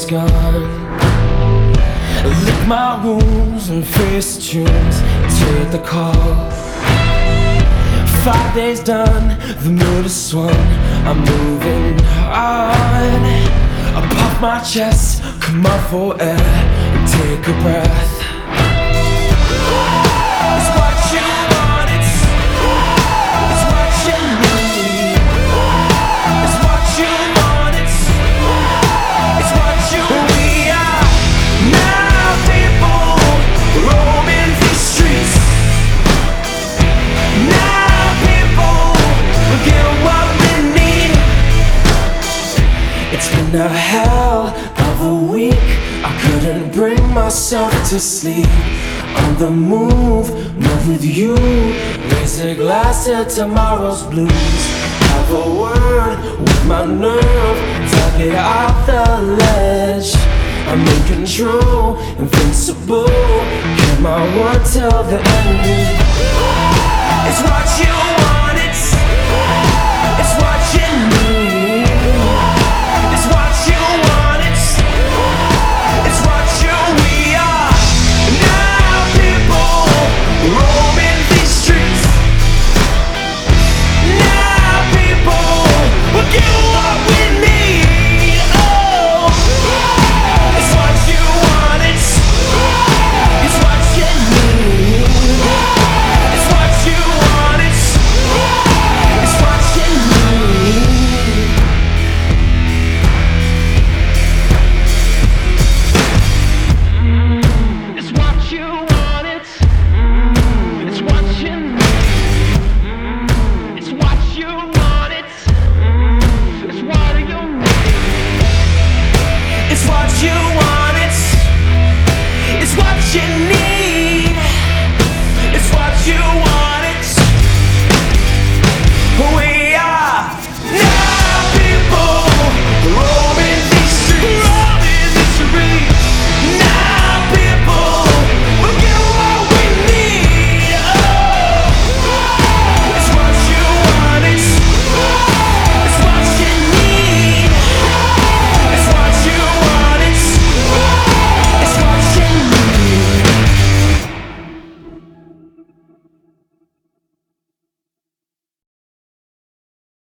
is gone. Lick my wounds and face the tunes. Take the call. 5 days done, the mood is swung. I'm moving on. I puff my chest, come up for air, and take a breath. It's what you want, it's what you need. It's what you want, it's what you need. We are now people roaming these streets. Now people get what we need. It's been a hell of a week. I couldn't bring myself to sleep. On the move, not with you. Raise a glass to tomorrow's blues. Have a word with my nerve. Tug it off the ledge. I'm in control, invincible. Keep my word till the end. It's what you